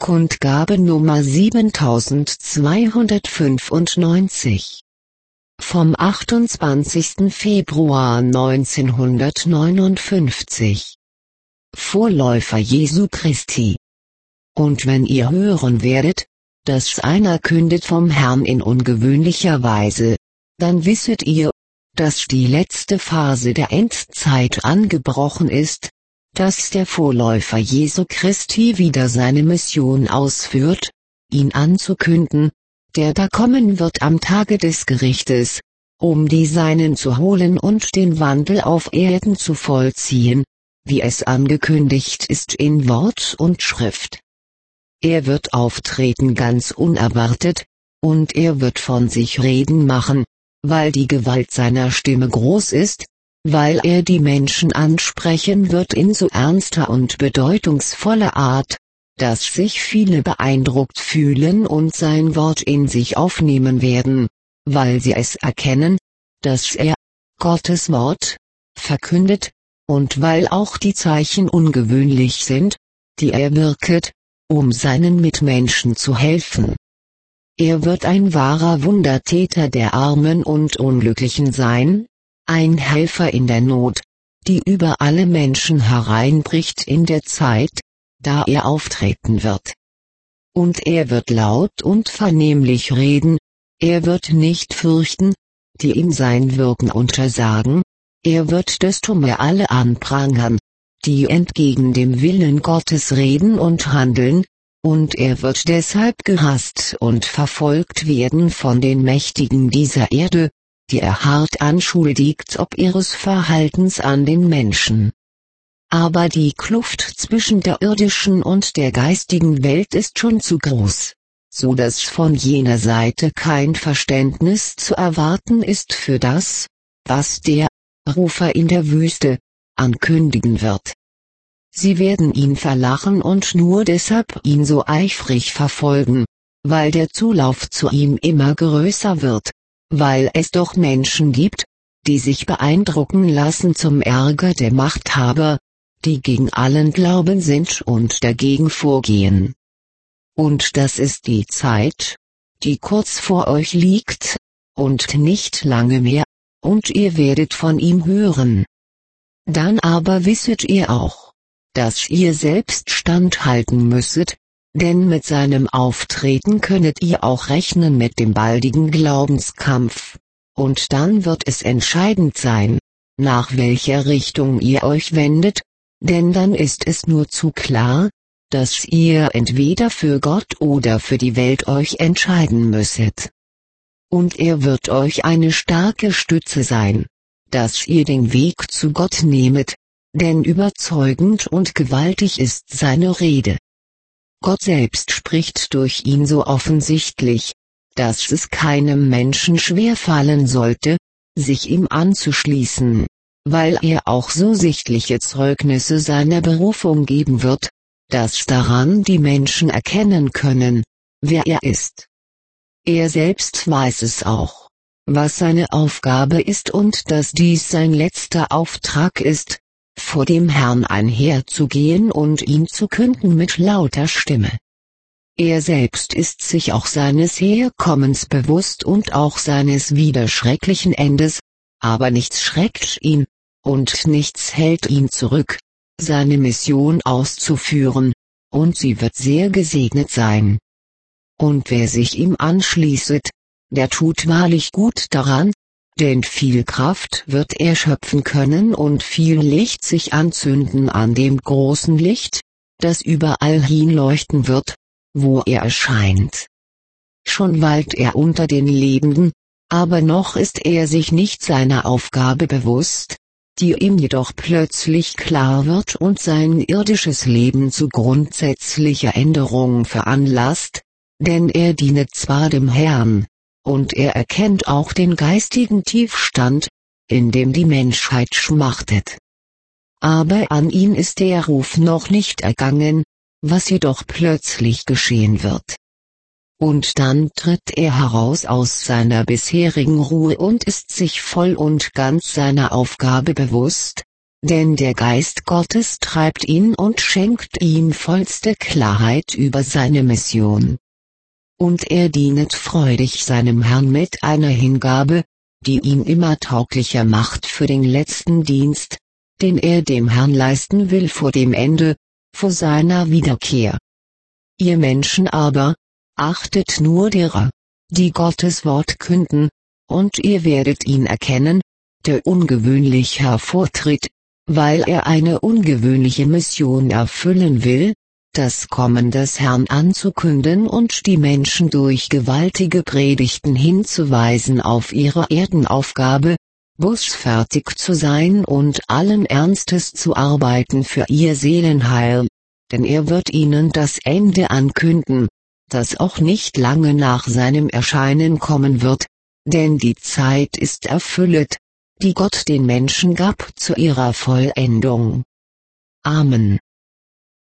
Kundgabe Nummer 7295. Vom 28. Februar 1959. Vorläufer Jesu Christi. Und wenn ihr hören werdet, dass einer kündet vom Herrn in ungewöhnlicher Weise, dann wisset ihr, dass die letzte Phase der Endzeit angebrochen ist, dass der Vorläufer Jesu Christi wieder seine Mission ausführt, ihn anzukünden, der da kommen wird am Tage des Gerichtes, um die Seinen zu holen und den Wandel auf Erden zu vollziehen, wie es angekündigt ist in Wort und Schrift. Er wird auftreten ganz unerwartet, und er wird von sich reden machen, weil die Gewalt seiner Stimme groß ist, weil er die Menschen ansprechen wird in so ernster und bedeutungsvoller Art, dass sich viele beeindruckt fühlen und sein Wort in sich aufnehmen werden, weil sie es erkennen, dass er, Gottes Wort, verkündet, und weil auch die Zeichen ungewöhnlich sind, die er wirket, um seinen Mitmenschen zu helfen. Er wird ein wahrer Wundertäter der Armen und Unglücklichen sein, ein Helfer in der Not, die über alle Menschen hereinbricht in der Zeit, da er auftreten wird. Und er wird laut und vernehmlich reden, er wird nicht fürchten, die ihm sein Wirken untersagen, er wird das Dumme alle anprangern, die entgegen dem Willen Gottes reden und handeln, und er wird deshalb gehasst und verfolgt werden von den Mächtigen dieser Erde, die er hart anschuldigt ob ihres Verhaltens an den Menschen. Aber die Kluft zwischen der irdischen und der geistigen Welt ist schon zu groß, so dass von jener Seite kein Verständnis zu erwarten ist für das, was der Rufer in der Wüste ankündigen wird. Sie werden ihn verlachen und nur deshalb ihn so eifrig verfolgen, weil der Zulauf zu ihm immer größer wird, weil es doch Menschen gibt, die sich beeindrucken lassen zum Ärger der Machthaber, die gegen allen Glauben sind und dagegen vorgehen. Und das ist die Zeit, die kurz vor euch liegt, und nicht lange mehr, und ihr werdet von ihm hören. Dann aber wisset ihr auch, dass ihr selbst standhalten müsset, denn mit seinem Auftreten könnet ihr auch rechnen mit dem baldigen Glaubenskampf, und dann wird es entscheidend sein, nach welcher Richtung ihr euch wendet, denn dann ist es nur zu klar, dass ihr entweder für Gott oder für die Welt euch entscheiden müsset. Und er wird euch eine starke Stütze sein, dass ihr den Weg zu Gott nehmet, denn überzeugend und gewaltig ist seine Rede. Gott selbst spricht durch ihn so offensichtlich, dass es keinem Menschen schwerfallen sollte, sich ihm anzuschließen, weil er auch so sichtliche Zeugnisse seiner Berufung geben wird, dass daran die Menschen erkennen können, wer er ist. Er selbst weiß es auch, was seine Aufgabe ist und dass dies sein letzter Auftrag ist, vor dem Herrn einherzugehen und ihn zu künden mit lauter Stimme. Er selbst ist sich auch seines Herkommens bewusst und auch seines widerschrecklichen Endes, aber nichts schreckt ihn, und nichts hält ihn zurück, seine Mission auszuführen, und sie wird sehr gesegnet sein. Und wer sich ihm anschließet, der tut wahrlich gut daran, denn viel Kraft wird er schöpfen können und viel Licht sich anzünden an dem großen Licht, das überall hinleuchten wird, wo er erscheint. Schon weilt er unter den Lebenden, aber noch ist er sich nicht seiner Aufgabe bewusst, die ihm jedoch plötzlich klar wird und sein irdisches Leben zu grundsätzlicher Änderung veranlasst, denn er dienet zwar dem Herrn, und er erkennt auch den geistigen Tiefstand, in dem die Menschheit schmachtet. Aber an ihn ist der Ruf noch nicht ergangen, was jedoch plötzlich geschehen wird. Und dann tritt er heraus aus seiner bisherigen Ruhe und ist sich voll und ganz seiner Aufgabe bewusst, denn der Geist Gottes treibt ihn und schenkt ihm vollste Klarheit über seine Mission. Und er dienet freudig seinem Herrn mit einer Hingabe, die ihn immer tauglicher macht für den letzten Dienst, den er dem Herrn leisten will vor dem Ende, vor seiner Wiederkehr. Ihr Menschen aber, achtet nur derer, die Gottes Wort künden, und ihr werdet ihn erkennen, der ungewöhnlich hervortritt, weil er eine ungewöhnliche Mission erfüllen will, das Kommen des Herrn anzukünden und die Menschen durch gewaltige Predigten hinzuweisen auf ihre Erdenaufgabe, bußfertig zu sein und allen Ernstes zu arbeiten für ihr Seelenheil, denn er wird ihnen das Ende ankünden, das auch nicht lange nach seinem Erscheinen kommen wird, denn die Zeit ist erfüllet, die Gott den Menschen gab zu ihrer Vollendung. Amen.